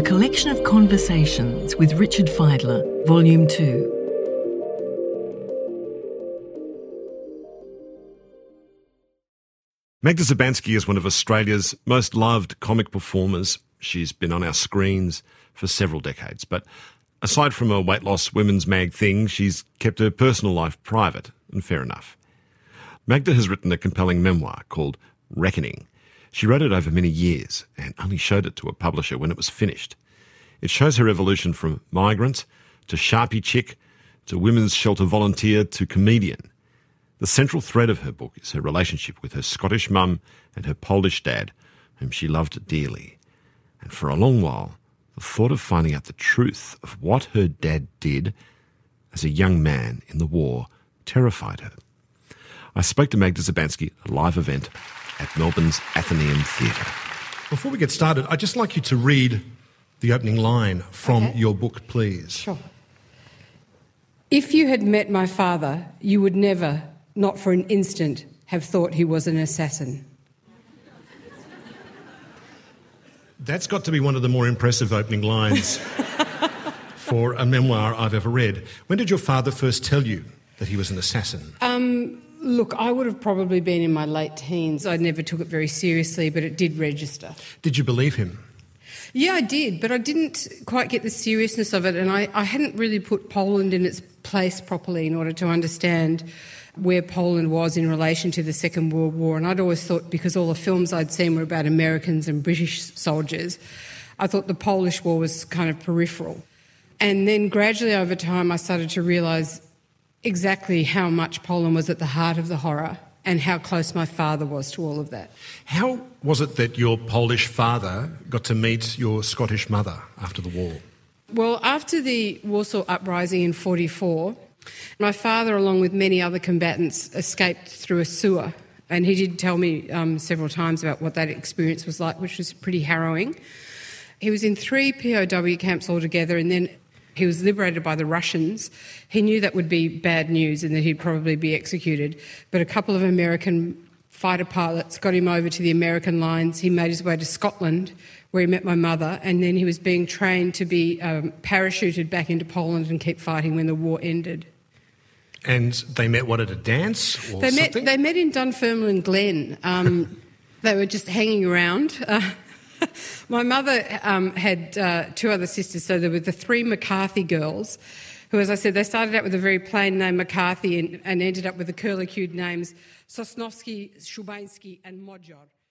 A collection of conversations with Richard Fidler, Volume 2. Magda Szubanski is one of Australia's most loved comic performers. She's been on our screens for several decades, but aside from a weight loss women's mag thing, she's kept her personal life private, and fair enough. Magda has written a compelling memoir called Reckoning. She wrote it over many years and only showed it to a publisher when it was finished. It shows her evolution from migrant to Sharpie chick to women's shelter volunteer to comedian. The central thread of her book is her relationship with her Scottish mum and her Polish dad, whom she loved dearly. And for a long while, the thought of finding out the truth of what her dad did as a young man in the war terrified her. I spoke to Magda Szubanski at a live event at Melbourne's Athenaeum Theatre. Before we get started, I'd just like you to read the opening line from your book, please. Sure. If you had met my father, you would never, not for an instant, have thought he was an assassin. That's got to be one of the more impressive opening lines for a memoir I've ever read. When did your father first tell you that he was an assassin? Look, I would have probably been in my late teens. I never took it very seriously, but it did register. Did you believe him? Yeah, I did, but I didn't quite get the seriousness of it, and I hadn't really put Poland in its place properly in order to understand where Poland was in relation to the Second World War. And I'd always thought, because all the films I'd seen were about Americans and British soldiers, I thought the Polish War was kind of peripheral. And then gradually over time I started to realise exactly how much Poland was at the heart of the horror and how close my father was to all of that. How was it that your Polish father got to meet your Scottish mother after the war? Well, after the Warsaw Uprising in 1944, my father, along with many other combatants, escaped through a sewer. And he did tell me several times about what that experience was like, which was pretty harrowing. He was in 3 POW camps altogether, and then he was liberated by the Russians. He knew that would be bad news and that he'd probably be executed. But a couple of American fighter pilots got him over to the American lines. He made his way to Scotland, where he met my mother, and then he was being trained to be parachuted back into Poland and keep fighting when the war ended. And they met, what, at a dance or something? They met in Dunfermline Glen. They were just hanging around. My mother had 2 other sisters, so there were the 3 McCarthy girls, who, as I said, they started out with a very plain name, McCarthy, and ended up with the curlicued names Sosnowski, Szubański and Modzior.